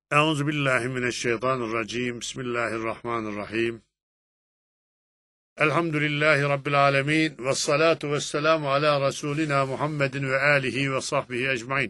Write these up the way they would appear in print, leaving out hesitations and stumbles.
Euzubillahimineşşeytanirracim. Bismillahirrahmanirrahim. Elhamdülillahi Rabbil alemin. Vessalatu vesselamu ala Resulina Muhammedin ve alihi ve sahbihi ecmain.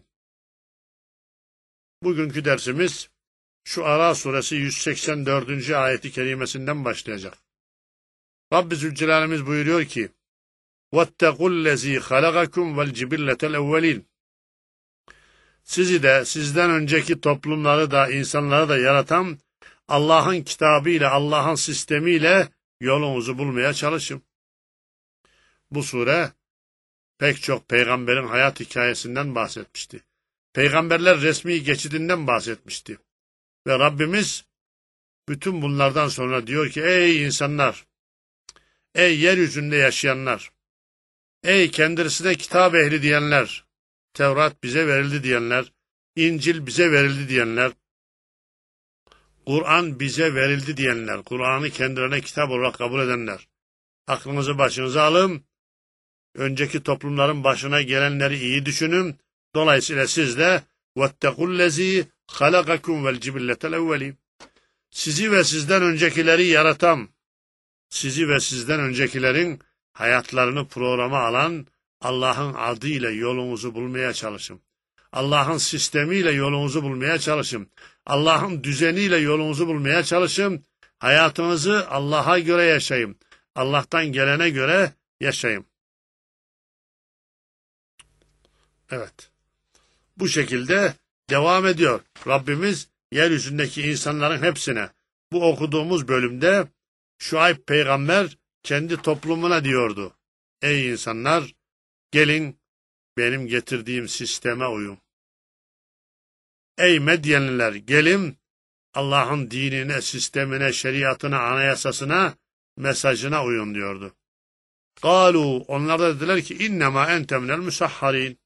Bugünkü dersimiz Şuara suresi 184. ayeti kerimesinden başlayacak. Rabbi Zülcelal'imiz buyuruyor ki: وَاتَّقُوا خَلَقَكُمْ وَالْجِبِلَّةَ الْاَوَّلِينَ. Sizi de, sizden önceki toplumları da, insanları da yaratan Allah'ın kitabıyla, Allah'ın sistemiyle yolunuzu bulmaya çalışın. Bu sure pek çok peygamberin hayat hikayesinden bahsetmişti. Peygamberler resmi geçidinden bahsetmişti. Ve Rabbimiz bütün bunlardan sonra diyor ki: ey insanlar, ey yeryüzünde yaşayanlar, ey kendisine kitap ehli diyenler, Tevrat bize verildi diyenler, İncil bize verildi diyenler, Kur'an bize verildi diyenler, Kur'an'ı kendilerine kitap olarak kabul edenler, aklınızı başınıza alın, önceki toplumların başına gelenleri iyi düşünün, dolayısıyla siz de وَاتَّقُوا الَّذ۪ي خَلَقَكُمْ وَالْجِبِلَّةَ الْاَوَّلِينَ. Sizi ve sizden öncekileri yaratan, sizi ve sizden öncekilerin hayatlarını programa alan Allah'ın adıyla yolunuzu bulmaya çalışın. Allah'ın sistemiyle yolunuzu bulmaya çalışın. Allah'ın düzeniyle yolunuzu bulmaya çalışın. Hayatınızı Allah'a göre yaşayın. Allah'tan gelene göre yaşayın. Evet. Bu şekilde devam ediyor. Rabbimiz yeryüzündeki insanların hepsine bu okuduğumuz bölümde Şuayb peygamber kendi toplumuna diyordu: ey insanlar, gelin benim getirdiğim sisteme uyun. Ey Medyenliler, gelin Allah'ın dinine, sistemine, şeriatına, anayasasına, mesajına uyun diyordu. Kalu, onlar da dediler ki: innema ente minel musahharin.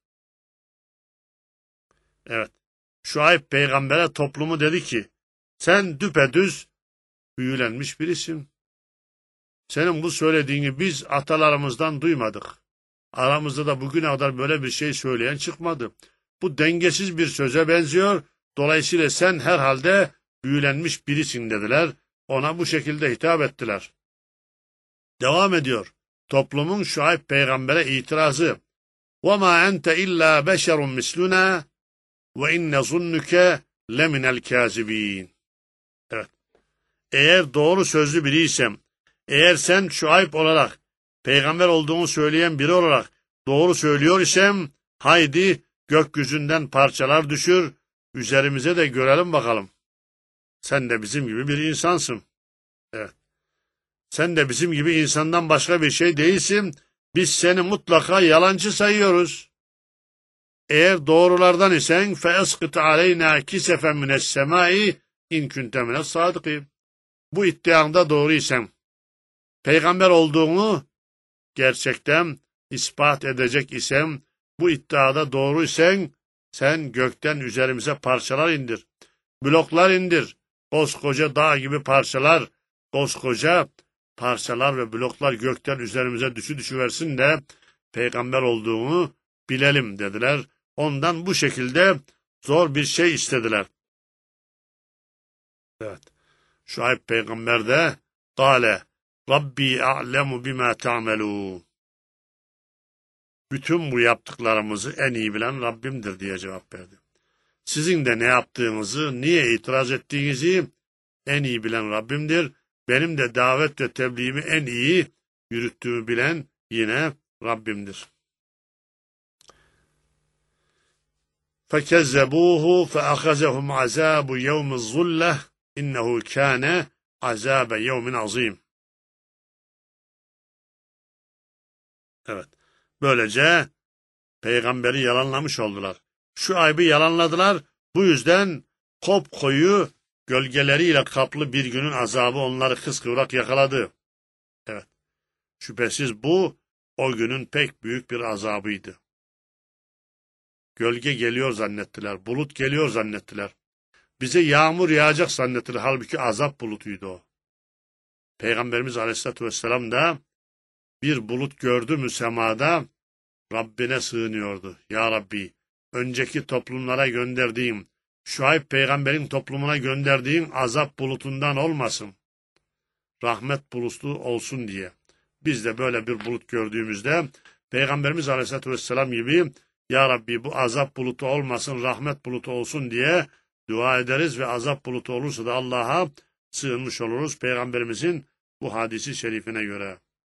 Evet. Şuayb peygambere toplumu dedi ki: sen düpedüz büyülenmiş birisin. Senin bu söylediğini biz atalarımızdan duymadık. Aramızda da bugüne kadar böyle bir şey söyleyen çıkmadı. Bu dengesiz bir söze benziyor. Dolayısıyla sen herhalde büyülenmiş birisin dediler. Ona bu şekilde hitap ettiler. Devam ediyor. Toplumun Şuayb peygambere itirazı: وَمَا أَنْتَ إِلَّا بَشَرٌ مِسْلُنَا وَاِنَّ ظُنُّكَ لَمِنَ الْكَاذِب۪ينَ. Evet. Eğer doğru sözlü biriysem, eğer sen Şuayb olarak, peygamber olduğunu söyleyen biri olarak doğru söylüyor isem, haydi gökyüzünden parçalar düşür, üzerimize de görelim bakalım. Sen de bizim gibi bir insansın. Evet. Sen de bizim gibi insandan başka bir şey değilsin. Biz seni mutlaka yalancı sayıyoruz. Eğer doğrulardan isen فَاَسْقِطْ عَلَيْنَا كِسَفًا مِنَ السَّمَاءِ اِنْ كُنْتَ مِنَ الصَّادِقِينَ. Bu iddianda doğruysan, peygamber olduğunu gerçekten ispat edecek isem, bu iddiada doğruysan, sen gökten üzerimize parçalar indir. Bloklar indir. Koskoca dağ gibi parçalar, koskoca parçalar ve bloklar gökten üzerimize düşüversin de peygamber olduğunu bilelim dediler. Ondan bu şekilde zor bir şey istediler. Evet. Şuayb peygamber de Kale Rabbi a'lemu bima ta'melun. Bütün bu yaptıklarımızı en iyi bilen Rabbimdir diye cevap verdi. Sizin de ne yaptığınızı, niye itiraz ettiğinizi en iyi bilen Rabbimdir. Benim de davet ve tebliğimi en iyi yürüttüğümü bilen yine Rabbimdir. فَكَذَّبُوهُ فَأَخَذَهُمْ عَذَابُ يَوْمِ الظُّلَّةِ إِنَّهُ كَانَ عَذَابَ يَوْمٍ عَظِيمٍ. Evet. Böylece peygamberi yalanlamış oldular. Şuayb'ı yalanladılar. Bu yüzden kopkoyu gölgeleriyle kaplı bir günün azabı onları kıskıvrak yakaladı. Evet. Şüphesiz bu o günün pek büyük bir azabıydı. Gölge geliyor zannettiler. Bulut geliyor zannettiler. Bize yağmur yağacak zannettiler. Halbuki azap bulutuydu o. Peygamberimiz Aleyhisselatü Vesselam da bir bulut gördü mü semada Rabbine sığınıyordu. Ya Rabbi, önceki toplumlara gönderdiğim Şuayb peygamberin toplumuna gönderdiğin azap bulutundan olmasın. Rahmet bulutu olsun diye. Biz de böyle bir bulut gördüğümüzde Peygamberimiz Aleyhisselatü Vesselam gibi Ya Rabbi bu azap bulutu olmasın, rahmet bulutu olsun diye dua ederiz ve azap bulutu olursa da Allah'a sığınmış oluruz Peygamberimizin bu hadisi şerifine göre.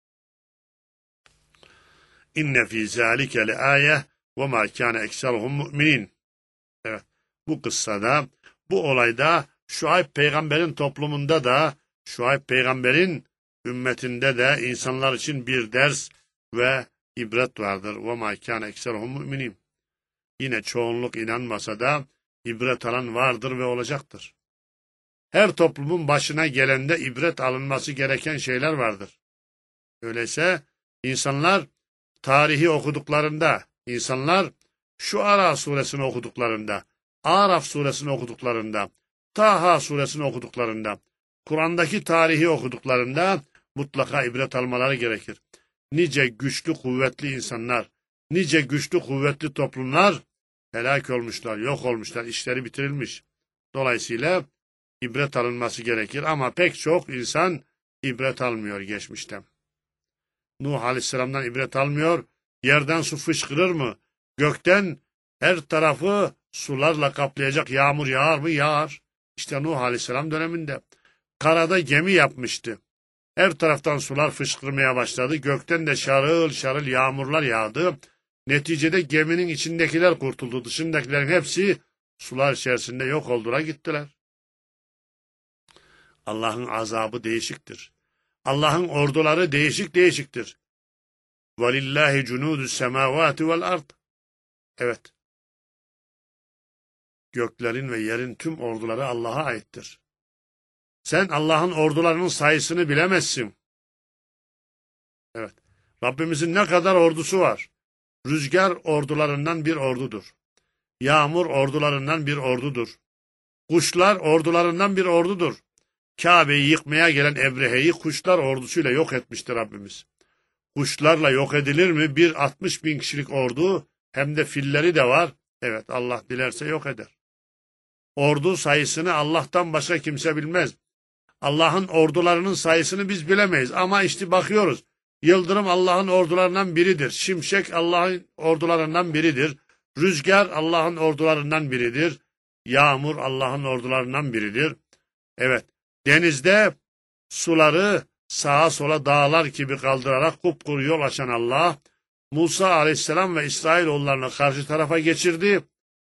İnne fî zâlike le âye ve mâ kâne ekseruhum mu'minin. Evet, bu kıssada, bu olayda Şuayb peygamberin toplumunda da, Şuayb peygamberin ümmetinde de insanlar için bir ders ve ibret vardır. وَمَا كَانَ اَكْسَرُهُمْ مُؤْمِنِينَ. Yine çoğunluk inanmasa da ibret alan vardır ve olacaktır. Her toplumun başına gelende ibret alınması gereken şeyler vardır. Öyleyse insanlar tarihi okuduklarında, insanlar Şuara suresini okuduklarında, Araf suresini okuduklarında, Taha suresini okuduklarında, Kur'an'daki tarihi okuduklarında mutlaka ibret almaları gerekir. Nice güçlü kuvvetli insanlar, nice güçlü kuvvetli toplumlar helak olmuşlar, yok olmuşlar, işleri bitirilmiş. Dolayısıyla ibret alınması gerekir ama pek çok insan ibret almıyor geçmişten. Nuh Aleyhisselam'dan ibret almıyor, yerden su fışkırır mı? Gökten her tarafı sularla kaplayacak yağmur yağar mı? Yağar. İşte Nuh Aleyhisselam döneminde. Karada gemi yapmıştı. Her taraftan sular fışkırmaya başladı. Gökten de şarıl şarıl yağmurlar yağdı. Neticede geminin içindekiler kurtuldu. Dışındakilerin hepsi sular içerisinde yok oldular gittiler. Allah'ın azabı değişiktir. Allah'ın orduları değişiktir. وَلِلَّهِ جُنُودُ السَّمَاوَاتِ وَالْأَرْضِ. Evet. Göklerin ve yerin tüm orduları Allah'a aittir. Sen Allah'ın ordularının sayısını bilemezsin. Evet. Rabbimizin ne kadar ordusu var? Rüzgar ordularından bir ordudur. Yağmur ordularından bir ordudur. Kuşlar ordularından bir ordudur. Kabe'yi yıkmaya gelen Ebrehe'yi kuşlar ordusuyla yok etmiştir Rabbimiz. Kuşlarla yok edilir mi? Bir 60 bin kişilik ordu, hem de filleri de var. Evet, Allah dilerse yok eder. Ordu sayısını Allah'tan başka kimse bilmez. Allah'ın ordularının sayısını biz bilemeyiz ama işte bakıyoruz. Yıldırım Allah'ın ordularından biridir. Şimşek Allah'ın ordularından biridir. Rüzgar Allah'ın ordularından biridir. Yağmur Allah'ın ordularından biridir. Evet, denizde suları sağa sola dağlar gibi kaldırarak kupkuru yol açan Allah, Musa aleyhisselam ve İsrailoğullarını karşı tarafa geçirdi.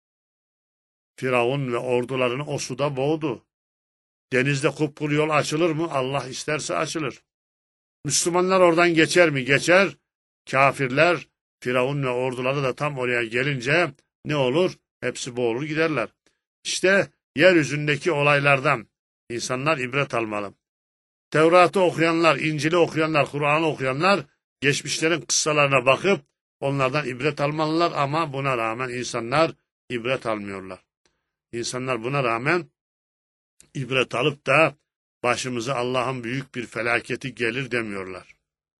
Firavun ve ordularını o suda boğdu. Denizde kupkuru yol açılır mı? Allah isterse açılır. Müslümanlar oradan geçer mi? Geçer. Kafirler, Firavun ve orduları da tam oraya gelince ne olur? Hepsi boğulur giderler. İşte yeryüzündeki olaylardan insanlar ibret almalı. Tevrat'ı okuyanlar, İncil'i okuyanlar, Kur'an'ı okuyanlar geçmişlerin kıssalarına bakıp onlardan ibret almalılar ama buna rağmen insanlar ibret almıyorlar. İnsanlar buna rağmen ibret alıp da başımıza Allah'ın büyük bir felaketi gelir demiyorlar.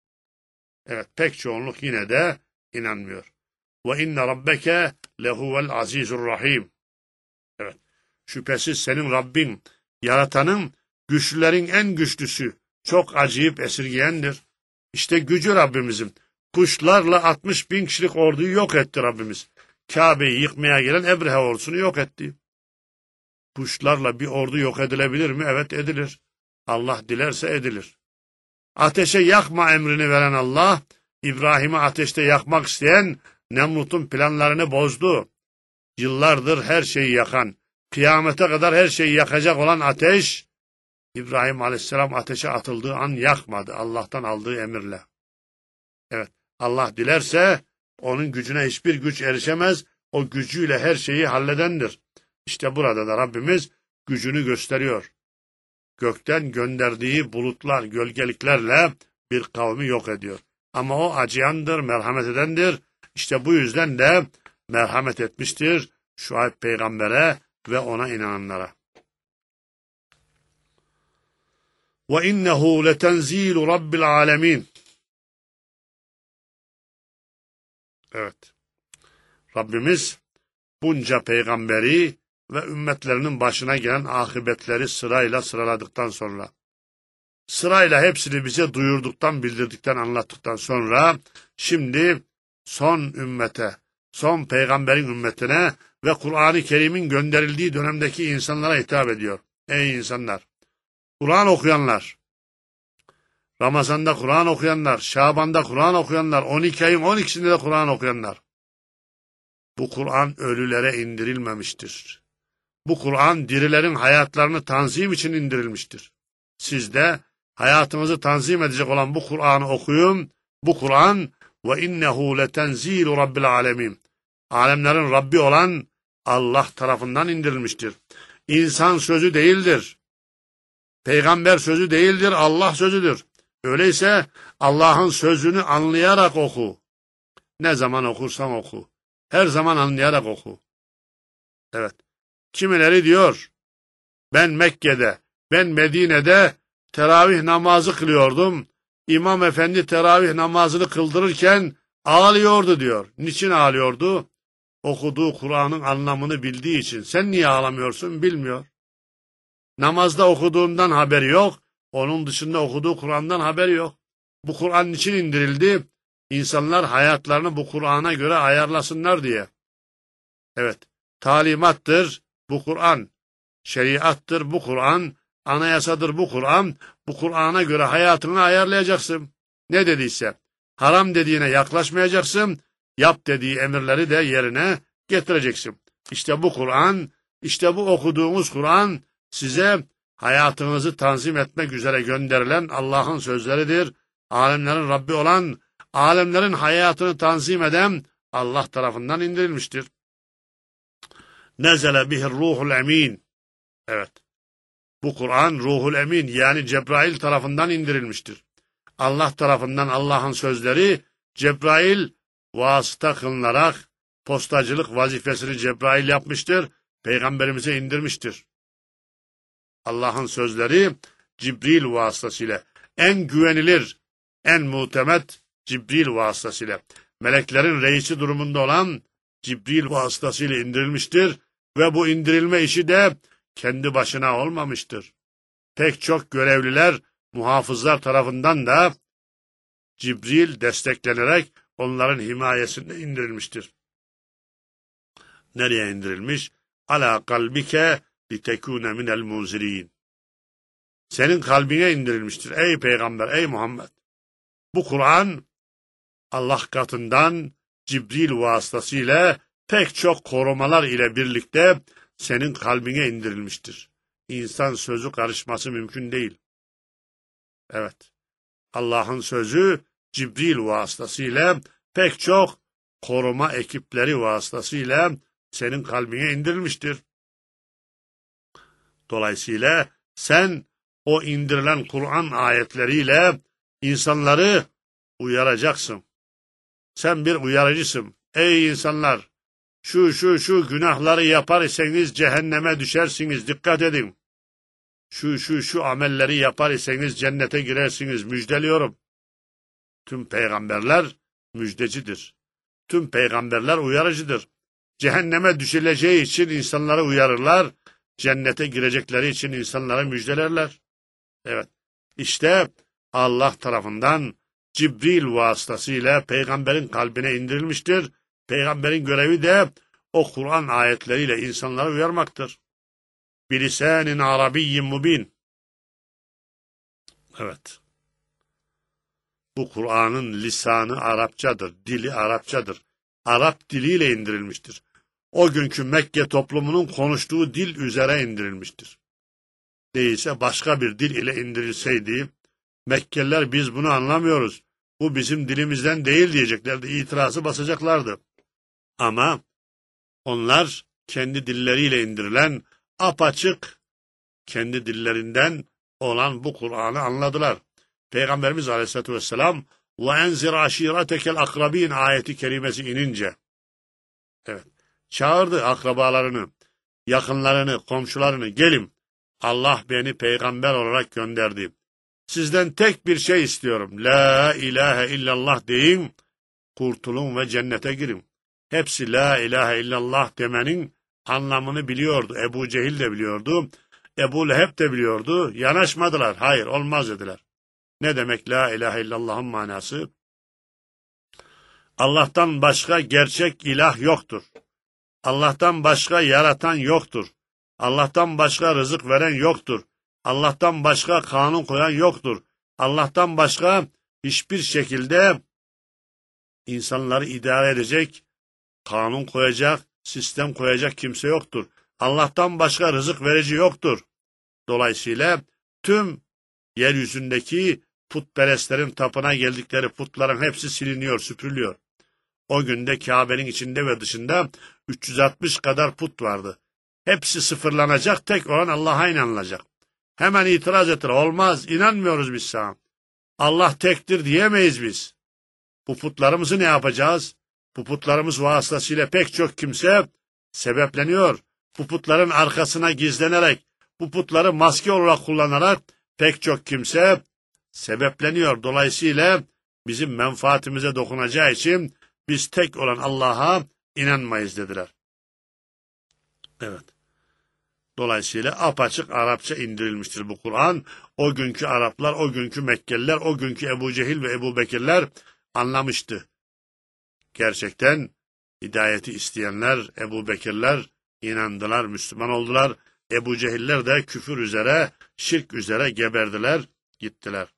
Evet, pek çoğunluk yine de inanmıyor. Ve inne rabbeke lehuvel azizur rahim. Evet, şüphesiz senin Rabbin, yaratanın, güçlülerin en güçlüsü, çok acıyıp esirgeyendir. İşte gücü Rabbimizin. Kuşlarla 60 bin kişilik orduyu yok etti Rabbimiz. Kabe'yi yıkmaya gelen Ebrehe ordusunu yok etti. Kuşlarla bir ordu yok edilebilir mi? Evet, edilir. Allah dilerse edilir. Ateşe yakma emrini veren Allah, İbrahim'i ateşte yakmak isteyen Nemrut'un planlarını bozdu. Yıllardır her şeyi yakan, kıyamete kadar her şeyi yakacak olan ateş, İbrahim Aleyhisselam ateşe atıldığı an yakmadı, Allah'tan aldığı emirle. Evet, Allah dilerse onun gücüne hiçbir güç erişemez, o gücüyle her şeyi halledendir. İşte burada da Rabbimiz gücünü gösteriyor. Gökten gönderdiği bulutlar, gölgeliklerle bir kavmi yok ediyor. Ama o acıyandır, merhamet edendir. İşte bu yüzden de merhamet etmiştir Şuayb peygambere ve ona inananlara. وَاِنَّهُ لَتَنْزِيلُ رَبِّ الْعَالَمِينَ. Evet. Rabbimiz bunca peygamberi ve ümmetlerinin başına gelen akıbetleri sırayla sıraladıktan sonra, sırayla hepsini bize duyurduktan, bildirdikten, anlattıktan sonra, şimdi son ümmete, son peygamberin ümmetine ve Kur'an-ı Kerim'in gönderildiği dönemdeki insanlara hitap ediyor. Ey insanlar! Kur'an okuyanlar, Ramazan'da Kur'an okuyanlar, Şaban'da Kur'an okuyanlar, 12 ayın 12'sinde de Kur'an okuyanlar. Bu Kur'an ölülere indirilmemiştir. Bu Kur'an dirilerin hayatlarını tanzim için indirilmiştir. Siz de hayatınızı tanzim edecek olan bu Kur'an'ı okuyun. Bu Kur'an ve innehu letenzilu rabbil alemin. Alemlerin Rabbi olan Allah tarafından indirilmiştir. İnsan sözü değildir. Peygamber sözü değildir, Allah sözüdür. Öyleyse Allah'ın sözünü anlayarak oku. Ne zaman okursan oku. Her zaman anlayarak oku. Evet. Kimileri diyor, ben Mekke'de, ben Medine'de teravih namazı kılıyordum. İmam efendi teravih namazını kıldırırken ağlıyordu diyor. Niçin ağlıyordu? Okuduğu Kur'an'ın anlamını bildiği için. Sen niye ağlamıyorsun? Bilmiyor. Namazda okuduğundan haberi yok. Onun dışında okuduğu Kur'an'dan haberi yok. Bu Kur'an niçin indirildi? İnsanlar hayatlarını bu Kur'an'a göre ayarlasınlar diye. Evet, talimattır bu Kur'an, şeriattır bu Kur'an, anayasadır bu Kur'an. Bu Kur'an'a göre hayatını ayarlayacaksın. Ne dediyse, haram dediğine yaklaşmayacaksın, yap dediği emirleri de yerine getireceksin. İşte bu Kur'an, işte bu okuduğumuz Kur'an size hayatınızı tanzim etmek üzere gönderilen Allah'ın sözleridir. Alemlerin Rabbi olan, alemlerin hayatını tanzim eden Allah tarafından indirilmiştir. Nezele bihir ruhul emin. Evet. Bu Kur'an ruhul emin yani Cebrail tarafından indirilmiştir. Allah tarafından Allah'ın sözleri Cebrail vasıta kılınarak postacılık vazifesini Cebrail yapmıştır. Peygamberimize indirmiştir. Allah'ın sözleri Cibril vasıtasıyla en güvenilir, en muhtemet Cibril vasıtasıyla, meleklerin reisi durumunda olan Cibril vasıtasıyla indirilmiştir ve bu indirilme işi de kendi başına olmamıştır. Pek çok görevliler, muhafızlar tarafından da Cibril desteklenerek onların himayesinde indirilmiştir. Nereye indirilmiş? Ala kalbike litekune minel munzirin. Senin kalbine indirilmiştir ey peygamber, ey Muhammed. Bu Kur'an Allah katından Cibril vasıtasıyla pek çok korumalar ile birlikte senin kalbine indirilmiştir. İnsan sözü karışması mümkün değil. Evet. Allah'ın sözü Cibril vasıtasıyla pek çok koruma ekipleri vasıtasıyla senin kalbine indirilmiştir. Dolayısıyla sen o indirilen Kur'an ayetleriyle insanları uyaracaksın. Sen bir uyarıcısın. Ey insanlar! Şu günahları yapar iseniz cehenneme düşersiniz. Dikkat edin. Şu amelleri yapar iseniz cennete girersiniz. Müjdeliyorum. Tüm peygamberler müjdecidir. Tüm peygamberler uyarıcıdır. Cehenneme düşüleceği için insanları uyarırlar. Cennete girecekleri için insanlara müjdelerler. Evet. İşte Allah tarafından Cibril vasıtasıyla peygamberin kalbine indirilmiştir. Peygamberin görevi de o Kur'an ayetleriyle insanları uyarmaktır. Bilisanin arabiyyin mubin. Evet. Bu Kur'an'ın lisanı Arapçadır, dili Arapçadır. Arap diliyle indirilmiştir. O günkü Mekke toplumunun konuştuğu dil üzere indirilmiştir. Değilse başka bir dil ile indirilseydi, Mekkeliler biz bunu anlamıyoruz, bu bizim dilimizden değil diyeceklerdi, itirazı basacaklardı. Ama onlar kendi dilleriyle indirilen apaçık, kendi dillerinden olan bu Kur'an'ı anladılar. Peygamberimiz Aleyhisselatü Vesselam وَاَنْزِرْ عَشِيرَتَكَ الْاَقْرَب۪ينَ ayeti kerimesi inince, evet, çağırdı akrabalarını, yakınlarını, komşularını, gelin, Allah beni peygamber olarak gönderdi. Sizden tek bir şey istiyorum. La ilahe illallah deyin, kurtulun ve cennete girin. Hepsi la ilahe illallah demenin anlamını biliyordu. Ebu Cehil de biliyordu. Ebu Leheb de biliyordu. Yanaşmadılar. Hayır, olmaz dediler. Ne demek la ilahe illallah'ın manası? Allah'tan başka gerçek ilah yoktur. Allah'tan başka yaratan yoktur. Allah'tan başka rızık veren yoktur. Allah'tan başka kanun koyan yoktur. Allah'tan başka hiçbir şekilde insanları idare edecek, kanun koyacak, sistem koyacak kimse yoktur. Allah'tan başka rızık verici yoktur. Dolayısıyla tüm yeryüzündeki putperestlerin tapına geldikleri putların hepsi siliniyor, süpürülüyor. O günde Kabe'nin içinde ve dışında 360 kadar put vardı. Hepsi sıfırlanacak, tek olan Allah'a inanılacak. Hemen itiraz ettiler. Olmaz, inanmıyoruz biz sana. Allah tektir diyemeyiz biz. Bu putlarımızı ne yapacağız? Bu putlarımız vasıtasıyla pek çok kimse sebepleniyor. Bu putların arkasına gizlenerek, bu putları maske olarak kullanarak pek çok kimse sebepleniyor. Dolayısıyla bizim menfaatimize dokunacağı için biz tek olan Allah'a inanmayız dediler. Evet. Dolayısıyla apaçık Arapça indirilmiştir bu Kur'an. O günkü Araplar, o günkü Mekkeliler, o günkü Ebu Cehil ve Ebu Bekirler anlamıştı. Gerçekten hidayeti isteyenler, Ebu Bekirler inandılar, Müslüman oldular. Ebu Cehiller de küfür üzere, şirk üzere geberdiler, gittiler.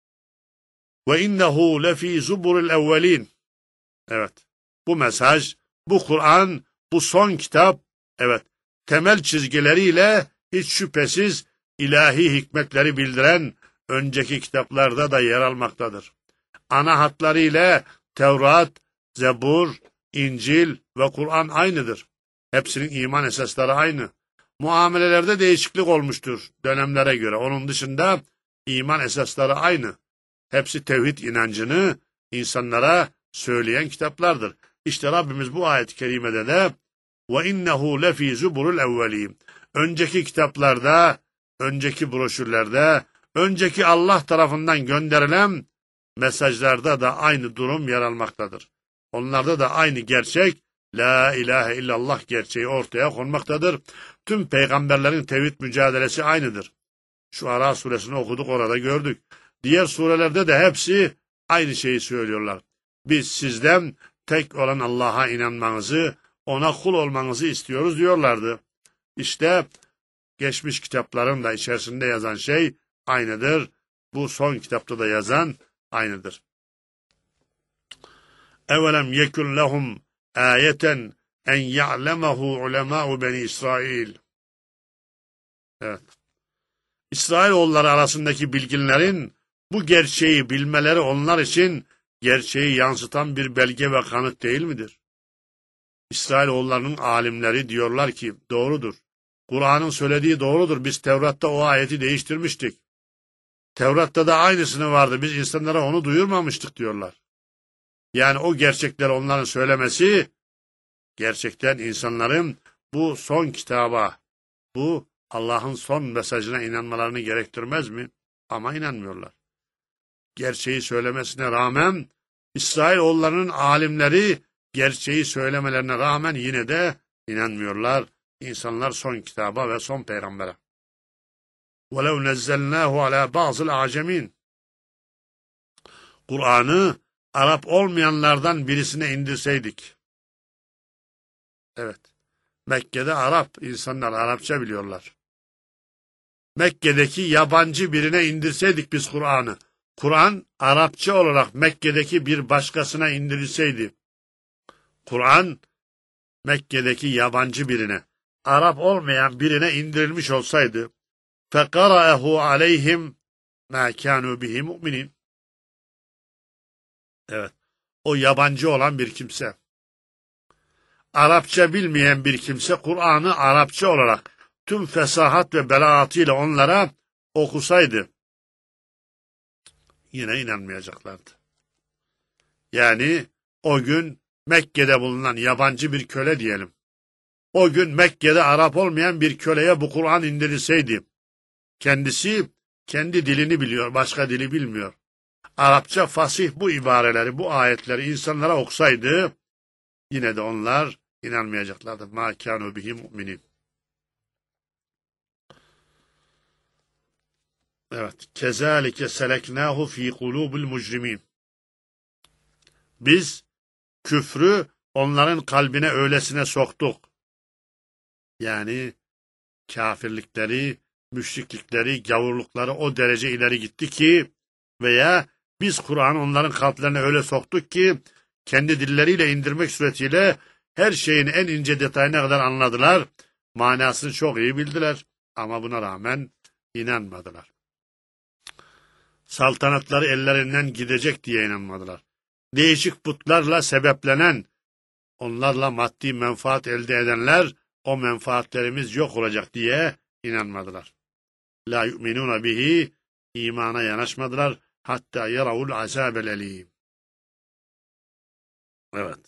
Ve innehu lefî zuburil evvelin. Evet, bu mesaj, bu Kur'an, bu son kitap, evet, temel çizgileriyle hiç şüphesiz ilahi hikmetleri bildiren önceki kitaplarda da yer almaktadır. Ana hatlarıyla Tevrat, Zebur, İncil ve Kur'an aynıdır. Hepsinin iman esasları aynı. Muamelelerde değişiklik olmuştur dönemlere göre. Onun dışında iman esasları aynı. Hepsi tevhid inancını insanlara söyleyen kitaplardır. İşte Rabbimiz bu ayet-i kerimede de وَاِنَّهُ لَف۪ي زُبُرُ الْاَوَّل۪ينَ önceki kitaplarda, önceki broşürlerde, önceki Allah tarafından gönderilen mesajlarda da aynı durum yer almaktadır. Onlarda da aynı gerçek, La ilahe illallah gerçeği ortaya konmaktadır. Tüm peygamberlerin tevhid mücadelesi aynıdır. Şuara suresini okuduk, orada gördük. Diğer surelerde de hepsi aynı şeyi söylüyorlar. Biz sizden tek olan Allah'a inanmanızı, ona kul olmanızı istiyoruz diyorlardı. İşte geçmiş kitapların da içerisinde yazan şey aynıdır. Bu son kitapta da yazan aynıdır. Evelem yekun lehum ayeten en ya'lemehu ulemâ'u beni İsrail. Evet. İsrailoğulları arasındaki bilginlerin bu gerçeği bilmeleri onlar için gerçeği yansıtan bir belge ve kanıt değil midir? İsrailoğullarının alimleri diyorlar ki doğrudur. Kur'an'ın söylediği doğrudur. Biz Tevrat'ta o ayeti değiştirmiştik. Tevrat'ta da aynısını vardı. Biz insanlara onu duyurmamıştık diyorlar. Yani o gerçekleri onların söylemesi gerçekten insanların bu son kitaba, bu Allah'ın son mesajına inanmalarını gerektirmez mi? Ama inanmıyorlar. Gerçeği söylemesine rağmen İsrailoğullarının alimleri gerçeği söylemelerine rağmen yine de inanmıyorlar. İnsanlar son kitaba ve son peygambere. وَلَوْ نَزَّلْنَاهُ عَلَى بَعْضِ الْاَعْجَمِينَ Kur'an'ı Arap olmayanlardan birisine indirseydik. Evet. Mekke'de Arap, insanlar Arapça biliyorlar. Mekke'deki yabancı birine indirseydik biz Kur'an'ı. Kur'an Arapça olarak Mekke'deki bir başkasına indirilseydi. Kur'an Mekke'deki yabancı birine, Arap olmayan birine indirilmiş olsaydı, فَقَرَأَهُ عَلَيْهِمْ مَا كَانُوا بِهِ مُؤْمِنِينَ Evet, o yabancı olan bir kimse, Arapça bilmeyen bir kimse, Kur'an'ı Arapça olarak tüm fesahat ve belaatıyla onlara okusaydı, yine inanmayacaklardı. Yani o gün Mekke'de bulunan yabancı bir köle diyelim. O gün Mekke'de Arap olmayan bir köleye bu Kur'an indirilseydi, kendisi kendi dilini biliyor, başka dili bilmiyor. Arapça fasih bu ibareleri, bu ayetleri insanlara okusaydı, yine de onlar İnanmayacaklardır. مَا كَانُوا بِهِ مُؤْمِنِينَ. Evet. كَذَٰلِكَ سَلَكْنَاهُ ف۪ي قُلُوبِ الْمُجْرِم۪ينَ. Biz küfrü onların kalbine öylesine soktuk. Yani kafirlikleri, müşriklikleri, gavurlukları o derece ileri gitti ki veya biz Kur'an'ı onların kalplerine öyle soktuk ki kendi dilleriyle indirmek suretiyle her şeyin en ince detayına kadar anladılar. Manasını çok iyi bildiler ama buna rağmen inanmadılar. Saltanatları ellerinden gidecek diye inanmadılar. Değişik putlarla sebeplenen, onlarla maddi menfaat elde edenler, o menfaatlerimiz yok olacak diye inanmadılar. La yu'minuna bihi, imana yanaşmadılar. Hatta yaravul azabel elim. Evet.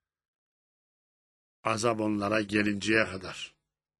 Azap onlara gelinceye kadar.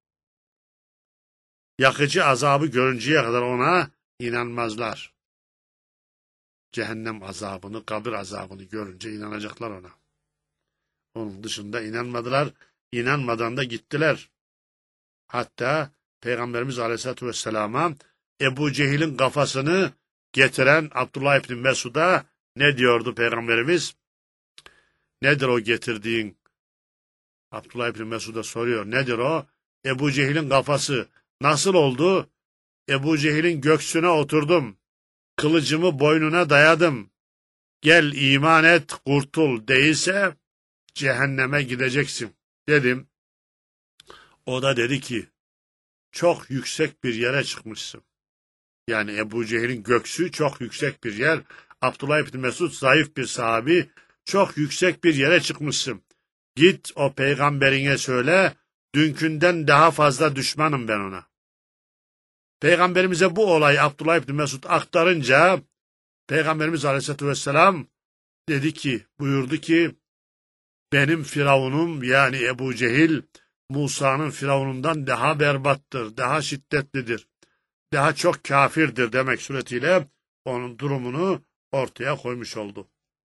Yakıcı azabı görünceye kadar ona inanmazlar. Cehennem azabını, kabir azabını görünce inanacaklar ona. Onun dışında inanmadılar. İnanmadan da gittiler. Hatta Peygamberimiz Aleyhisselatü Vesselam'a Ebu Cehil'in kafasını getiren Abdullah İbni Mesud'a ne diyordu Peygamberimiz? Nedir o getirdiğin? Abdullah İbni Mesud'a soruyor. Nedir o? Ebu Cehil'in kafası. Nasıl oldu? Ebu Cehil'in göğsüne oturdum. Kılıcımı boynuna dayadım. Gel iman et, kurtul, değilse cehenneme gideceksin dedim. O da dedi ki, çok yüksek bir yere çıkmışsın. Yani Ebu Cehil'in göğsü çok yüksek bir yer. Abdullah İbni Mesud zayıf bir sahabi. Çok yüksek bir yere çıkmışsın. Git o peygamberine söyle, dünkünden daha fazla düşmanım ben ona. Peygamberimize bu olayı Abdullah İbni Mesud aktarınca, Peygamberimiz Aleyhisselatü Vesselam buyurdu ki, benim Firavunum yani Ebu Cehil, Musa'nın Firavunundan daha berbattır, daha şiddetlidir, daha çok kafirdir demek suretiyle onun durumunu ortaya koymuş oldu.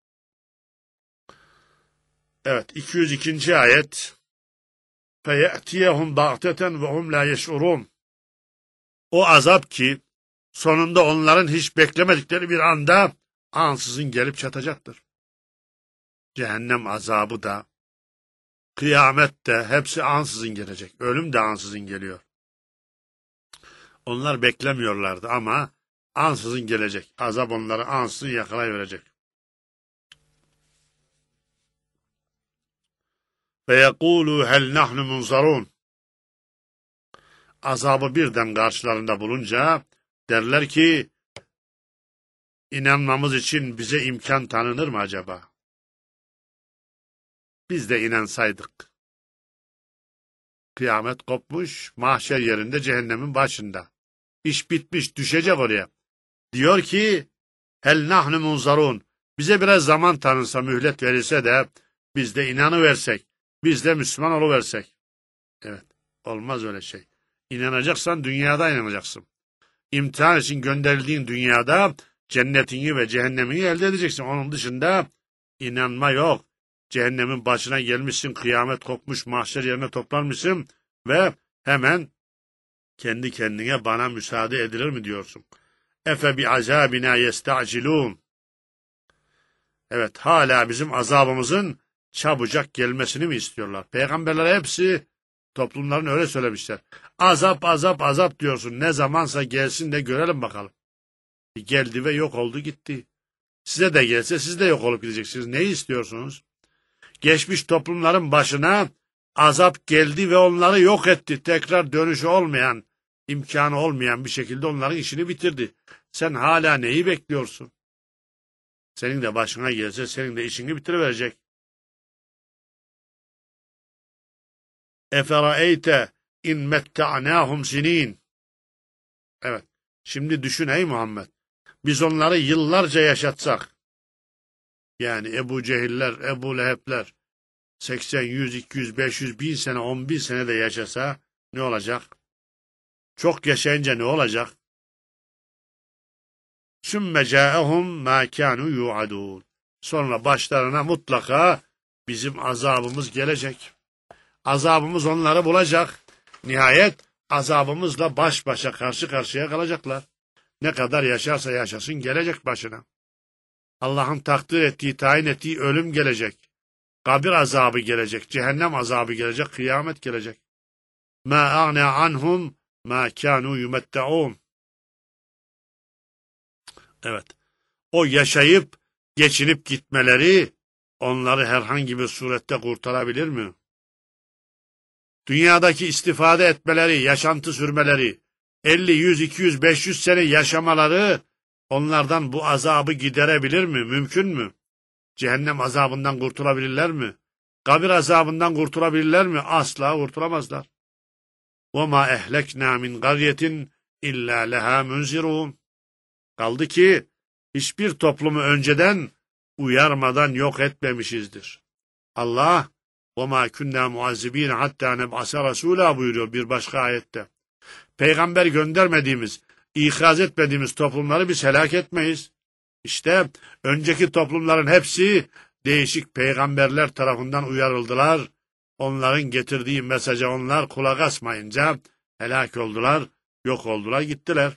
Evet, 202. ayet. فَيَأْتِيَهُمْ بَغْتَةً وَهُمْ لَا يَشْعُرُونَ. O azap ki sonunda onların hiç beklemedikleri bir anda ansızın gelip çatacaktır. Cehennem azabı da, kıyamet de hepsi ansızın gelecek. Ölüm de ansızın geliyor. Onlar beklemiyorlardı ama ansızın gelecek. Azap onları ansızın yakalayıverecek. Ve yekûlû hel nahnu munzarûn. Azabı birden karşılarında bulunca derler ki, inanmamız için bize imkan tanınır mı acaba? Biz de inansaydık. Kıyamet kopmuş, mahşer yerinde cehennemin başında. İş bitmiş, düşecek oraya. Diyor ki, hel nahnu munzarun. Bize biraz zaman tanınsa, mühlet verilse de biz de inanıversek, biz de Müslüman oluversek. Evet, olmaz öyle şey. İnanacaksan dünyada inanacaksın. İmtihan için gönderildiğin dünyada cennetini ve cehennemini elde edeceksin. Onun dışında inanma yok. Cehennemin başına gelmişsin, kıyamet kopmuş, mahşer yerine toplanmışsın ve hemen kendi kendine bana müsaade edilir mi diyorsun. Efe bi azabina yesta'cilun. Evet, hala bizim azabımızın çabucak gelmesini mi istiyorlar? Peygamberler hepsi toplumların öyle söylemişler. Azap, azap, azap diyorsun. Ne zamansa gelsin de görelim bakalım. Geldi ve yok oldu gitti. Size de gelse siz de yok olup gideceksiniz. Neyi istiyorsunuz? Geçmiş toplumların başına azap geldi ve onları yok etti. Tekrar dönüşü olmayan, imkanı olmayan bir şekilde onların işini bitirdi. Sen hala neyi bekliyorsun? Senin de başına gelse senin de işini bitiriverecek. Eferaeyte in metta'nahum sinin. Evet. Şimdi düşün ey Muhammed. Biz onları yıllarca yaşatsak. Yani Ebu Cehiller, Ebu Lehebler 80, 100, 200, 500, 1000 sene, 10.000 sene de yaşasa ne olacak? Çok yaşayınca ne olacak? Sümme câehum mâ kânû yu'adûn. Sonra başlarına mutlaka bizim azabımız gelecek. azabımız onları bulacak. Nihayet azabımızla baş başa karşı karşıya kalacaklar. Ne kadar yaşarsa yaşasın gelecek başına. Allah'ın takdir ettiği, tayin ettiği ölüm gelecek. Kabir azabı gelecek, cehennem azabı gelecek, kıyamet gelecek. مَا أَغْنَى عَنْهُمْ مَا كَانُوا يُمَتَّعُونَ. Evet, o yaşayıp, geçinip gitmeleri, onları herhangi bir surette kurtarabilir mi? Dünyadaki istifade etmeleri, yaşantı sürmeleri, 50, 100, 200, 500 sene yaşamaları, onlardan bu azabı giderebilir mi? Mümkün mü? Cehennem azabından kurtulabilirler mi? Kabir azabından kurtulabilirler mi? Asla kurtulamazlar. وَمَا اَهْلَكْنَا مِنْ قَرْيَةٍ اِلَّا لَهَا مُنْزِرُونَ. Kaldı ki hiçbir toplumu önceden uyarmadan yok etmemişizdir. Allah وَمَا كُنَّا مُعَذِّب۪ينَ حَتَّى نَبْعَسَ رَسُولًا buyuruyor bir başka ayette. Peygamber göndermediğimiz, ikaz etmediğimiz toplumları biz helak etmeyiz. İşte önceki toplumların hepsi değişik peygamberler tarafından uyarıldılar. Onların getirdiği mesaja onlar kulak asmayınca helak oldular, yok oldular, gittiler.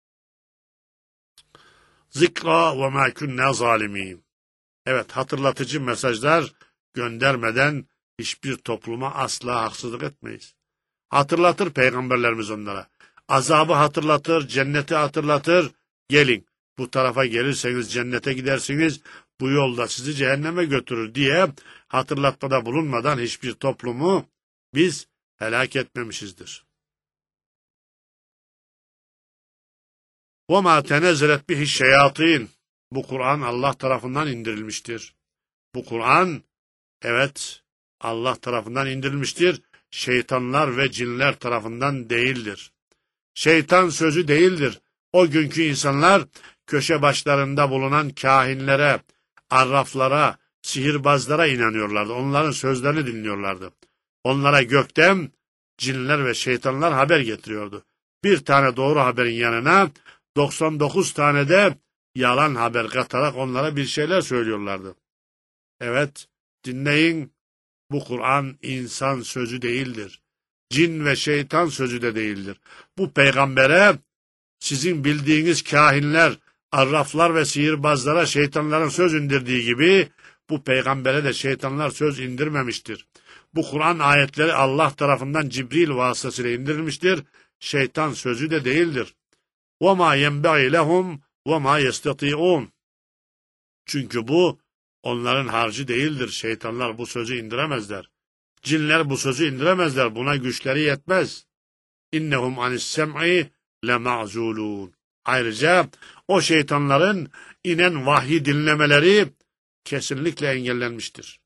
Zikra ve ma kunna zalimin. Evet, hatırlatıcı mesajlar göndermeden hiçbir topluma asla haksızlık etmeyiz. Hatırlatır peygamberlerimiz onlara. Azabı hatırlatır, cenneti hatırlatır. Gelin, bu tarafa gelirseniz cennete gidersiniz, bu yolda sizi cehenneme götürür diye hatırlatmada bulunmadan hiçbir toplumu biz helak etmemişizdir. وَمَا تَنَزَّلَتْ بِهِ الشَّيَاطِينَ. Bu Kur'an Allah tarafından indirilmiştir. Bu Kur'an, evet, Allah tarafından indirilmiştir. Şeytanlar ve cinler tarafından değildir. Şeytan sözü değildir. O günkü insanlar köşe başlarında bulunan kahinlere, arraflara, sihirbazlara inanıyorlardı. Onların sözlerini dinliyorlardı. Onlara gökten cinler ve şeytanlar haber getiriyordu. Bir tane doğru haberin yanına 99 tane de yalan haber katarak onlara bir şeyler söylüyorlardı. Evet, dinleyin, bu Kur'an insan sözü değildir. Cin ve şeytan sözü de değildir. Bu peygambere sizin bildiğiniz kahinler, arraflar ve sihirbazlara şeytanların söz indirdiği gibi bu peygambere de şeytanlar söz indirmemiştir. Bu Kur'an ayetleri Allah tarafından Cibril vasıtasıyla indirilmiştir. Şeytan sözü de değildir. وَمَا يَنْبَغِي لَهُمْ وَمَا يَسْتَطِيعُونَ. Çünkü bu onların harcı değildir. Şeytanlar bu sözü indiremezler. Cinler bu sözü indiremezler. Buna güçleri yetmez. اِنَّهُمْ عَنِ السَّمْعِ لَمَعْزُولُونَ. Ayrıca o şeytanların inen vahyi dinlemeleri kesinlikle engellenmiştir.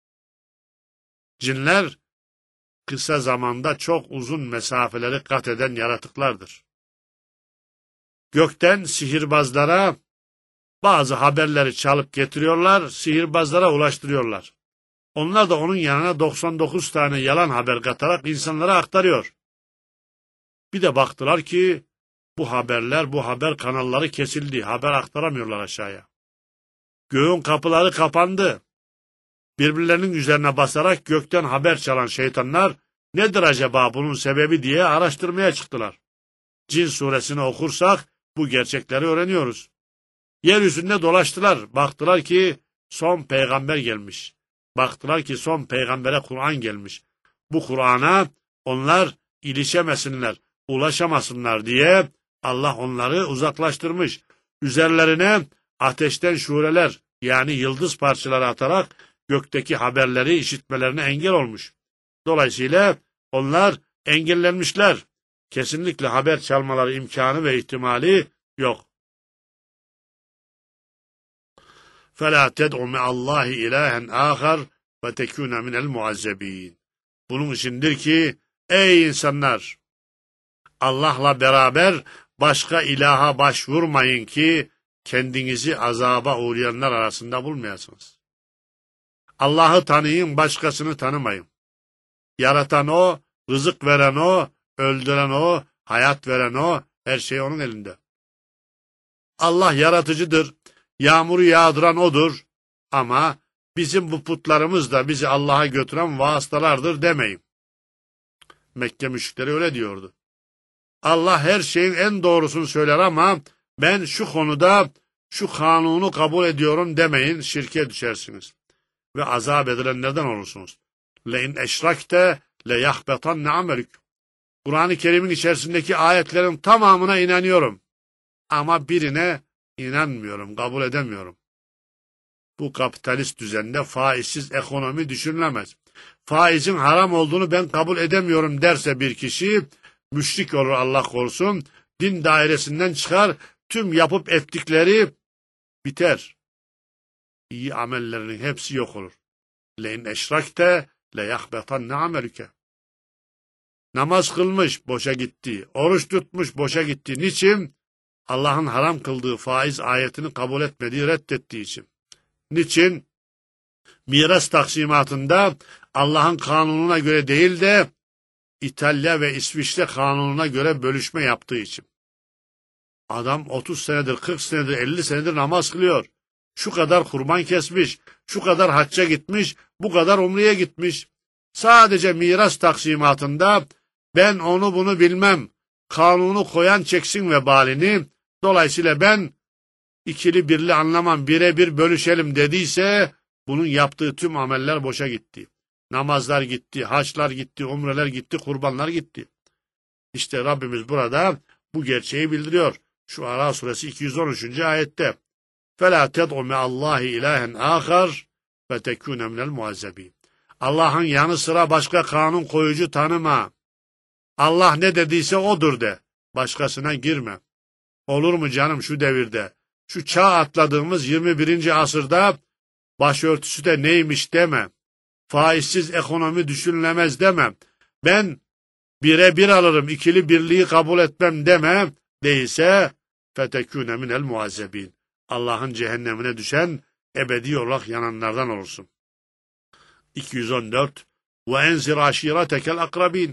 Cinler kısa zamanda çok uzun mesafeleri kat eden yaratıklardır. Gökten sihirbazlara bazı haberleri çalıp getiriyorlar, sihirbazlara ulaştırıyorlar. Onlar da onun yanına 99 tane yalan haber katarak insanlara aktarıyor. Bir de baktılar ki bu haber kanalları kesildi, haber aktaramıyorlar aşağıya. Göğün kapıları kapandı. Birbirlerinin üzerine basarak gökten haber çalan şeytanlar nedir acaba bunun sebebi diye araştırmaya çıktılar. Cin suresini okursak bu gerçekleri öğreniyoruz. Yeryüzünde dolaştılar, baktılar ki son peygamber gelmiş. Baktılar ki son peygambere Kur'an gelmiş. Bu Kur'an'a onlar ilişemesinler, ulaşamasınlar diye Allah onları uzaklaştırmış. Üzerlerine ateşten şureler yani yıldız parçaları atarak gökteki haberleri işitmelerine engel olmuş. Dolayısıyla onlar engellenmişler. Kesinlikle haber çalmaları imkanı ve ihtimali yok. فَلَا تَدْعُ مِعَ اللّٰهِ اِلَٰهًا آخَرْ وَتَكُونَ مِنَ الْمُعَذَّب۪ينَ. Bunun içindir ki ey insanlar, Allah'la beraber başka ilaha başvurmayın ki kendinizi azaba uğrayanlar arasında bulmayasınız. Allah'ı tanıyın, başkasını tanımayın. Yaratan o, rızık veren o, öldüren o, hayat veren o, her şey onun elinde. Allah yaratıcıdır, yağmuru yağdıran odur ama bizim bu putlarımız da bizi Allah'a götüren vasıtalardır demeyin. Mekke müşrikleri öyle diyordu. Allah her şeyin en doğrusunu söyler ama ben şu konuda şu kanunu kabul ediyorum demeyin, şirke düşersiniz. Ve azap edilenlerden olursunuz. لَاِنْ اَشْرَكْتَ لَيَحْبَطَنَّ عَمَلُكُ. Kur'an-ı Kerim'in içerisindeki ayetlerin tamamına inanıyorum. Ama birine inanmıyorum, kabul edemiyorum. Bu kapitalist düzende faizsiz ekonomi düşünülemez. Faizin haram olduğunu ben kabul edemiyorum derse bir kişi, müşrik olur Allah korusun, din dairesinden çıkar, tüm yapıp ettikleri biter. İyi amellerinin hepsi yok olur. لَاِنْ اَشْرَكْتَ لَيَحْبَطَنَّ عَمَلُكَ. Namaz kılmış, boşa gitti. Oruç tutmuş, boşa gitti. Niçin? Allah'ın haram kıldığı faiz ayetini kabul etmediği, reddettiği için. Niçin? Miras taksimatında Allah'ın kanununa göre değil de İtalya ve İsviçre kanununa göre bölüşme yaptığı için. Adam 30 senedir, 40 senedir, 50 senedir namaz kılıyor. Şu kadar kurban kesmiş, şu kadar hacca gitmiş, bu kadar umreye gitmiş. Sadece miras taksimatında ben onu bunu bilmem, kanunu koyan çeksin vebalini, dolayısıyla ben ikili birli anlamam, birebir bölüşelim dediyse, bunun yaptığı tüm ameller boşa gitti. Namazlar gitti, haçlar gitti, umreler gitti, kurbanlar gitti. İşte Rabbimiz burada bu gerçeği bildiriyor. Şu Ara suresi 213. ayette. فَلَا تَدْعُ مَا اللّٰهِ اِلٰهًا آخَرٍ فَتَكُونَ مِنَ الْمُعَذَّبِينَ. Allah'ın yanı sıra başka kanun koyucu tanıma. Allah ne dediyse odur de. Başkasına girme. Olur mu canım şu devirde? Şu çağ atladığımız 21. asırda başörtüsü de neymiş deme. Faizsiz ekonomi düşünülemez deme. Ben birebir alırım, ikili birliği kabul etmem deme. Değilse fetekûne minel muazzebîn. Allah'ın cehennemine düşen, ebedi olarak yananlardan olursun. 214 ve enzir aşiretekel akrabin.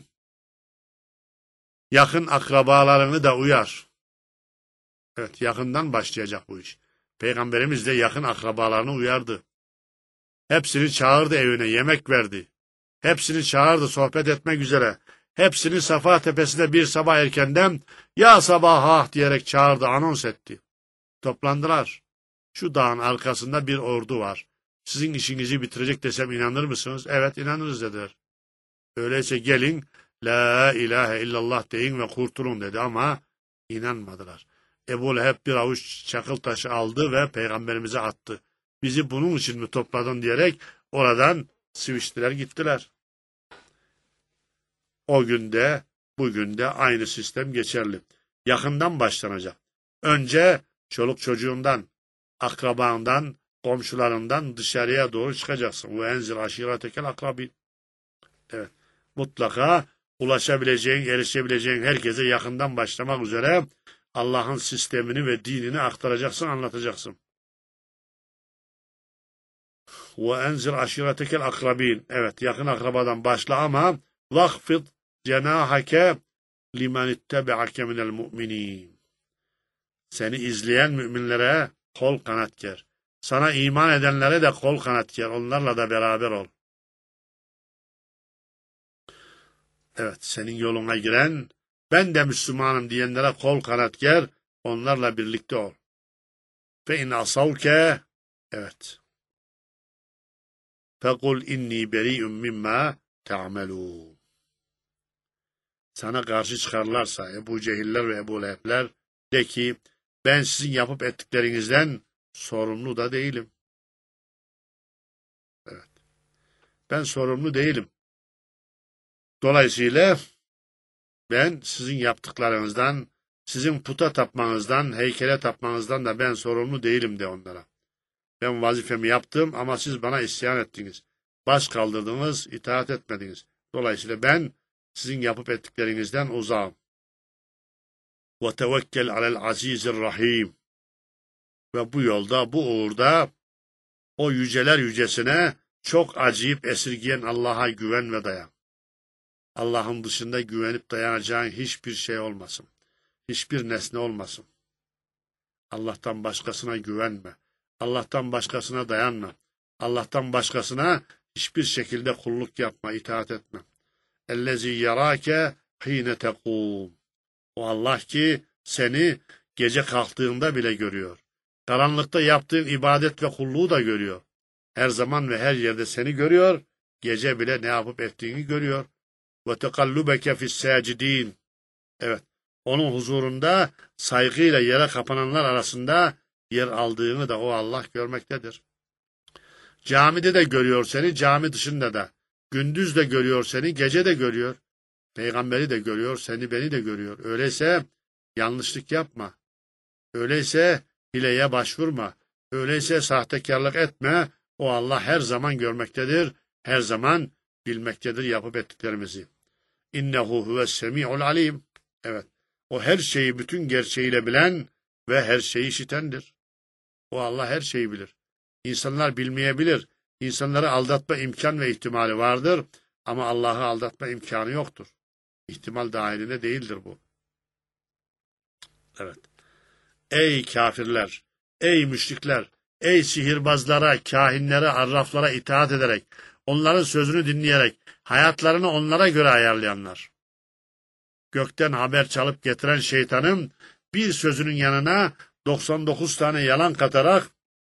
Yakın akrabalarını da uyar. Evet, yakından başlayacak bu iş. Peygamberimiz de yakın akrabalarını uyardı. Hepsini çağırdı evine, yemek verdi. Hepsini çağırdı sohbet etmek üzere. Hepsini Safa Tepesi'nde bir sabah erkenden ya sabah diyerek çağırdı, anons etti. Toplandılar. Şu dağın arkasında bir ordu var. Sizin işinizi bitirecek desem inanır mısınız? Evet, inanırız dediler. Öyleyse gelin, la ilahe illallah deyin ve kurtulun dedi ama inanmadılar. Ebu Leheb bir avuç çakıl taşı aldı ve peygamberimize attı. Bizi bunun için mi topladın diyerek oradan switchtiler gittiler. O günde, bugün de aynı sistem geçerli. Yakından başlanacak. Önce çoluk çocuğundan, akrabandan, komşularından dışarıya doğru çıkacaksın. Ve enzil aşiretekel akrabin. Evet. Mutlaka ulaşabileceğin, erişebileceğin herkese yakından başlamak üzere Allah'ın sistemini ve dinini aktaracaksın, anlatacaksın. Ve enzil aşiretekel akrabin. Evet, yakın akrabadan başla ama vakfid cenahake limen ittebe'ake minel mu'minin. Seni izleyen müminlere kol kanat ger. Sana iman edenlere de kol kanat ger. Onlarla da beraber ol. Evet, senin yoluna giren, ben de Müslümanım diyenlere kol kanat ger. Onlarla birlikte ol. Fe in asavke, evet. Fekul inni beri'un mimma te'amelûn. Sana karşı çıkarlarsa Ebu Cehiller ve Ebu Lehebler, de ki ben sizin yapıp ettiklerinizden sorumlu da değilim. Evet. Ben sorumlu değilim. Dolayısıyla ben sizin yaptıklarınızdan, sizin puta tapmanızdan, heykele tapmanızdan da ben sorumlu değilim de onlara. Ben vazifemi yaptım ama siz bana isyan ettiniz. Baş kaldırdınız, itaat etmediniz. Dolayısıyla ben sizin yapıp ettiklerinizden uzağım. وَتَوَكَّلْ عَلَى الْعَز۪يزِ الرَّح۪يمِ. Ve bu yolda, bu uğurda o yüceler yücesine çok acıyıp esirgeyen Allah'a güven ve dayan. Allah'ın dışında güvenip dayanacağın hiçbir şey olmasın. Hiçbir nesne olmasın. Allah'tan başkasına güvenme. Allah'tan başkasına dayanma. Allah'tan başkasına hiçbir şekilde kulluk yapma, itaat etme. ellezî yerâke hîne tekûm. O Allah ki seni gece kalktığında bile görüyor. Karanlıkta yaptığın ibadet ve kulluğu da görüyor. Her zaman ve her yerde seni görüyor. Gece bile ne yapıp ettiğini görüyor. Ve tekallubeke fis-sâcidîn. Evet. Onun huzurunda saygıyla yere kapananlar arasında yer aldığını da o Allah görmektedir. Camide de görüyor seni, cami dışında da. Gündüz de görüyor seni, gece de görüyor. Peygamberi de görüyor, seni beni de görüyor. Öyleyse yanlışlık yapma. Öyleyse hileye başvurma. Öyleyse sahtekarlık etme. O Allah her zaman görmektedir, her zaman bilmektedir yapıp ettiklerimizi. İnnehu huves-semi'ul alim. Evet. O her şeyi bütün gerçeğiyle bilen ve her şeyi işitendir. O Allah her şeyi bilir. İnsanlar bilmeyebilir. İnsanları aldatma imkan ve ihtimali vardır. Ama Allah'ı aldatma imkanı yoktur. İhtimal dahilinde değildir bu. Evet. Ey kafirler, ey müşrikler, ey sihirbazlara, kahinlere, arraflara itaat ederek, onların sözünü dinleyerek, hayatlarını onlara göre ayarlayanlar. Gökten haber çalıp getiren şeytanın bir sözünün yanına 99 tane yalan katarak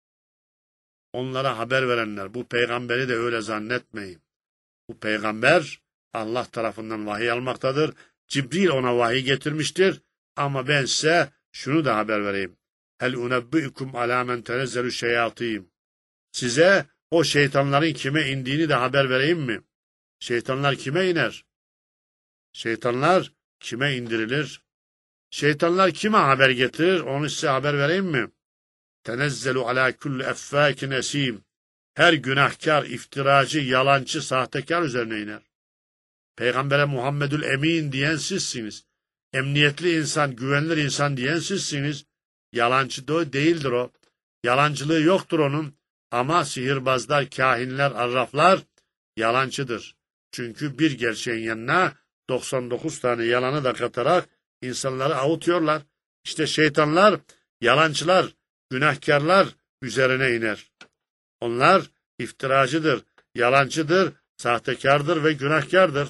onlara haber verenler. Bu peygamberi de öyle zannetmeyin. Bu peygamber Allah tarafından vahiy almaktadır. Cibril ona vahiy getirmiştir. Ama ben size şunu da haber vereyim. Hel unebbiukum alâ men tenezzelu şeyatîn. Size o şeytanların kime indiğini de haber vereyim mi? Şeytanlar kime iner? Şeytanlar kime indirilir? Şeytanlar kime haber getirir? Onu size haber vereyim mi? Tenezzelu alâ kulli effâkin esîm. Her günahkar, iftiracı, yalancı, sahtekar üzerine iner. Peygambere Muhammedül Emin diyen sizsiniz. Emniyetli insan, güvenilir insan diyen sizsiniz. Yalancı da değildir o. Yalancılığı yoktur onun. Ama sihirbazlar, kahinler, arraflar yalancıdır. Çünkü bir gerçeğin yanına 99 tane yalanı da katarak insanları avutuyorlar. İşte şeytanlar, yalancılar, günahkarlar üzerine iner. Onlar iftiracıdır, yalancıdır, sahtekardır ve günahkardır.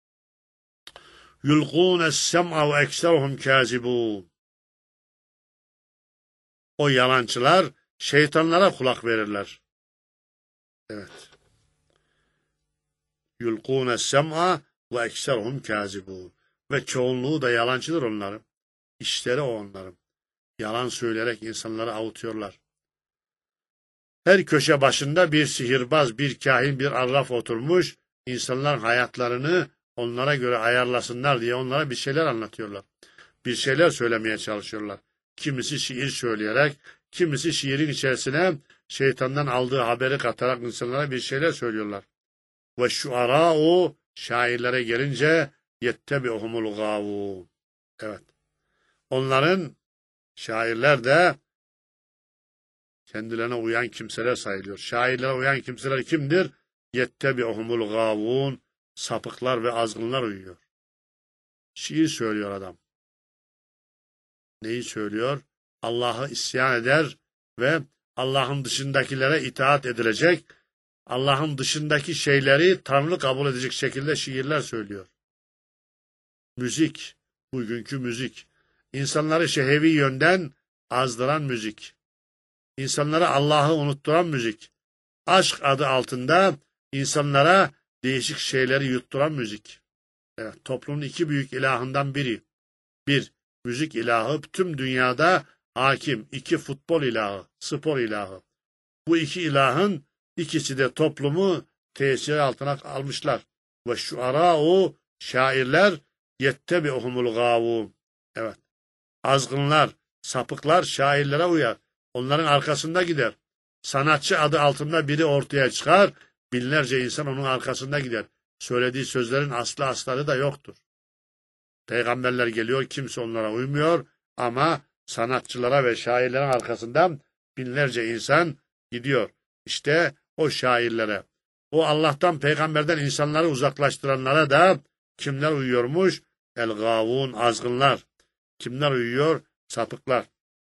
Yulqûnes sem'a ve ekseruhum kâzibûn. O yalancılar şeytanlara kulak verirler. Evet. Yulqûnes sem'a ve ekseruhum kâzibûn. Ve çoğunluğu da yalancıdır onların. İşleri o onların. Yalan söyleyerek insanları avutuyorlar. Her köşe başında bir sihirbaz, bir kahin, bir arraf oturmuş, insanların hayatlarını onlara göre ayarlasınlar diye onlara bir şeyler anlatıyorlar. Bir şeyler söylemeye çalışıyorlar. Kimisi şiir söyleyerek, kimisi şiirin içerisine şeytandan aldığı haberi katarak insanlara bir şeyler söylüyorlar. Ve şuarâ'u, şairlere gelince yettebi'uhumul gâvûn. Evet. Onların, şairler de kendilerine uyan kimseler sayılıyor. Şairlere uyan kimseler kimdir? Yettebi'uhumul gâvûn. Sapıklar ve azgınlar uyuyor. Şiir söylüyor adam. Neyi söylüyor? Allah'ı isyan eder ve Allah'ın dışındakilere itaat edilecek, Allah'ın dışındaki şeyleri Tanrı kabul edecek şekilde şiirler söylüyor. Müzik, bugünkü müzik. İnsanları şehevi yönden azdıran müzik. İnsanlara Allah'ı unutturan müzik. Aşk adı altında insanlara değişik şeyleri yutturan müzik. Evet, toplumun iki büyük ilahından biri. Bir, müzik ilahı tüm dünyada hakim. İki, futbol ilahı, spor ilahı. Bu iki ilahın ikisi de toplumu tesiri altına almışlar. Ve şuarâ'u, şairler yettebi'uhumul gâvûn. Evet, azgınlar, sapıklar şairlere uyar. Onların arkasında gider. Sanatçı adı altında biri ortaya çıkar, binlerce insan onun arkasında gider. Söylediği sözlerin aslı astarı da yoktur. Peygamberler geliyor, kimse onlara uymuyor ama sanatçılara ve şairlerin arkasından binlerce insan gidiyor. İşte o şairlere, o Allah'tan, peygamberden insanları uzaklaştıranlara da kimler uyuyormuş? El-gâvûn, azgınlar. Kimler uyuyor? Sapıklar.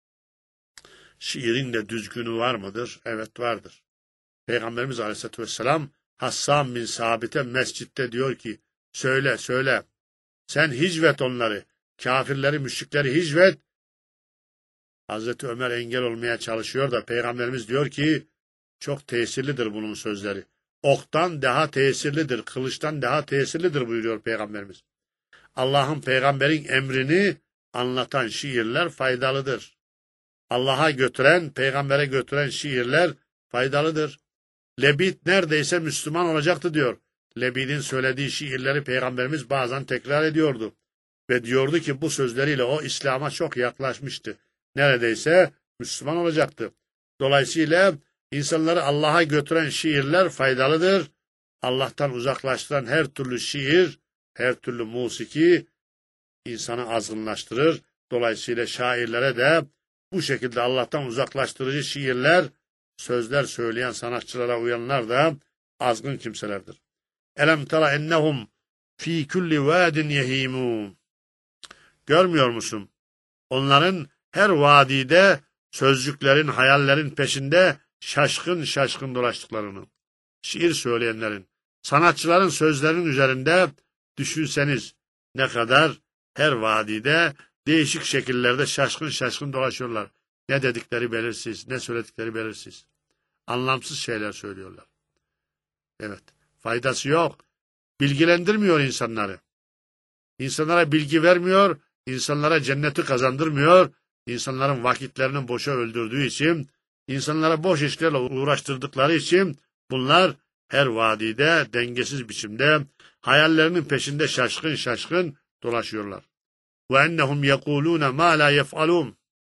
Şiirin de düzgünü var mıdır? Evet, vardır. Peygamberimiz Aleyhisselatü Vesselam Hassan bin Sabit'e mescitte diyor ki, Söyle, söyle. Sen hicvet onları. Kafirleri, müşrikleri hicvet. Hazreti Ömer engel olmaya çalışıyor da Peygamberimiz diyor ki çok tesirlidir bunun sözleri. Oktan daha tesirlidir, kılıçtan daha tesirlidir buyuruyor Peygamberimiz. Allah'ın peygamberin emrini anlatan şiirler faydalıdır. Allah'a götüren, peygambere götüren şiirler faydalıdır. Lebid neredeyse Müslüman olacaktı diyor. Lebid'in söylediği şiirleri Peygamberimiz bazen tekrar ediyordu. Ve diyordu ki bu sözleriyle o İslam'a çok yaklaşmıştı. Neredeyse Müslüman olacaktı. Dolayısıyla insanları Allah'a götüren şiirler faydalıdır. Allah'tan uzaklaştıran her türlü şiir, her türlü musiki insanı azgınlaştırır. Dolayısıyla şairlere de bu şekilde Allah'tan uzaklaştırıcı şiirler, sözler söyleyen sanatçılara uyanlar da azgın kimselerdir. Elem tara ennehum fi kulli vadin yehimun. Görmüyor musun? Onların her vadide sözcüklerin, hayallerin peşinde şaşkın şaşkın dolaştıklarını. Şiir söyleyenlerin, sanatçıların sözlerinin üzerinde düşünseniz ne kadar her vadide değişik şekillerde şaşkın şaşkın dolaşıyorlar. Ne dedikleri belirsiz, ne söyledikleri belirsiz. Anlamsız şeyler söylüyorlar. Evet, faydası yok. Bilgilendirmiyor insanları. İnsanlara bilgi vermiyor, insanlara cenneti kazandırmıyor, insanların vakitlerini boşa öldürdüğü için, insanlara boş işlerle uğraştırdıkları için bunlar her vadide dengesiz biçimde hayallerinin peşinde şaşkın şaşkın dolaşıyorlar. Ve ennehum yekulun ma la yef'alun.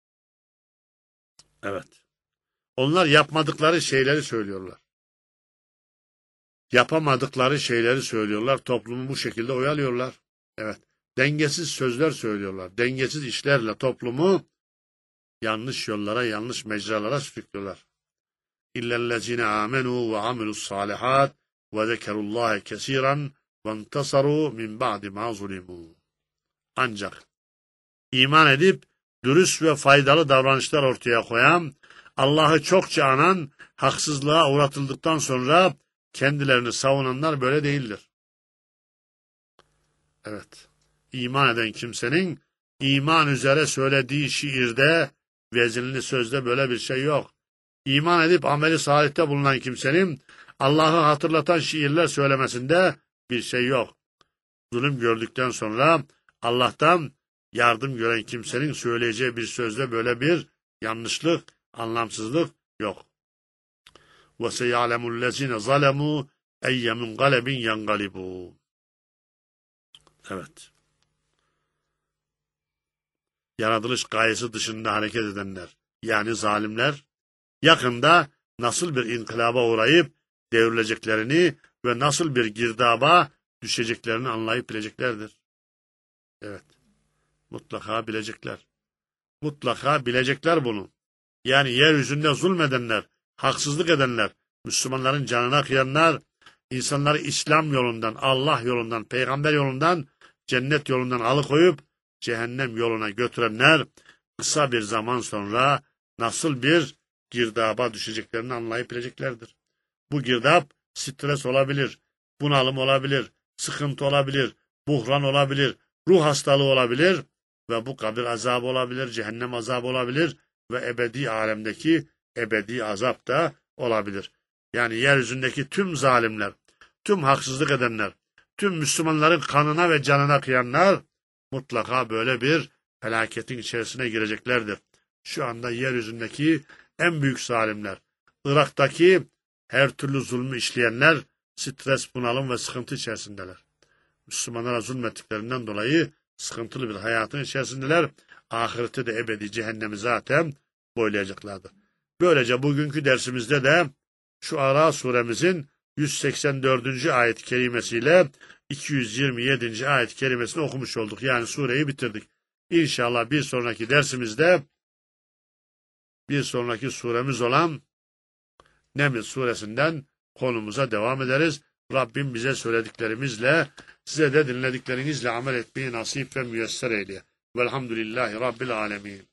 Evet. Onlar yapmadıkları şeyleri söylüyorlar. Yapamadıkları şeyleri söylüyorlar. Toplumu bu şekilde oyalıyorlar. Evet. Dengesiz sözler söylüyorlar. Dengesiz işlerle toplumu yanlış yollara, yanlış mecralara sürüklüyorlar. İllellezine amenu ve amilus salihat ve zekerullahi kesiran ve intasaru min ba'di ma zulimu. Ancak iman edip dürüst ve faydalı davranışlar ortaya koyan, Allah'ı çokça anan, haksızlığa uğratıldıktan sonra kendilerini savunanlar böyle değildir. Evet, iman eden kimsenin iman üzere söylediği şiirde, vezinli sözde böyle bir şey yok. İman edip ameli salihte bulunan kimsenin Allah'ı hatırlatan şiirler söylemesinde bir şey yok. Zulüm gördükten sonra Allah'tan yardım gören kimsenin söyleyeceği bir sözde böyle bir yanlışlık, anlamsızlık yok. وَسَيَعْلَمُ الَّذِينَ ظَلَمُوا اَيَّ مُنْقَلَبٍ يَنْقَلِبُونَ. Evet. Yaratılış gayesi dışında hareket edenler, yani zalimler, yakında nasıl bir inkılaba uğrayıp devrileceklerini ve nasıl bir girdaba düşeceklerini anlayıp bileceklerdir. Evet. Mutlaka bilecekler. Mutlaka bilecekler bunu. Yani yeryüzünde zulmedenler, haksızlık edenler, Müslümanların canına kıyanlar, insanları İslam yolundan, Allah yolundan, peygamber yolundan, cennet yolundan alıkoyup cehennem yoluna götürenler kısa bir zaman sonra nasıl bir girdaba düşeceklerini anlayıp bileceklerdir. Bu girdap stres olabilir, bunalım olabilir, sıkıntı olabilir, buhran olabilir, ruh hastalığı olabilir ve bu kabir azabı olabilir, cehennem azabı olabilir ve ebedi alemdeki ebedi azap da olabilir. Yani yeryüzündeki tüm zalimler, tüm haksızlık edenler, tüm Müslümanların kanına ve canına kıyanlar mutlaka böyle bir felaketin içerisine gireceklerdir. Şu anda yeryüzündeki en büyük zalimler, Irak'taki her türlü zulmü işleyenler stres, bunalım ve sıkıntı içerisindeler. Müslümanlara zulmettiklerinden dolayı sıkıntılı bir hayatın içerisindeler. Ahirette de ebedi cehennemi zaten boylayacaklardır. Böylece bugünkü dersimizde de şu Ara suremizin 184. ayet-i kerimesiyle 227. ayet-i kerimesini okumuş olduk. Yani sureyi bitirdik. İnşallah bir sonraki dersimizde bir sonraki suremiz olan Neml suresinden konumuza devam ederiz. Rabbim bize söylediklerimizle, size de dinlediklerinizle amel etmeyi nasip ve müyesser eyle. Velhamdülillahi Rabbil alemin.